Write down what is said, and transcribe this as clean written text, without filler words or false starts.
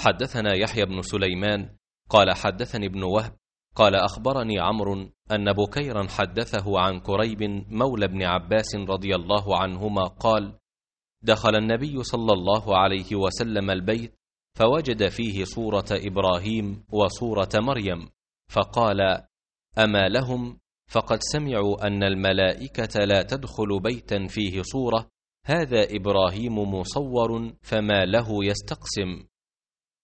حدثنا يحيى بن سليمان قال حدثني ابن وهب قال أخبرني عمرو أن بكيرا حدثه عن كريب مولى بن عباس رضي الله عنهما قال: دخل النبي صلى الله عليه وسلم البيت فوجد فيه صورة إبراهيم وصورة مريم، فقال: أما لهم؟ فقد سمعوا أن الملائكة لا تدخل بيتا فيه صورة، هذا إبراهيم مصور فما له يستقسم.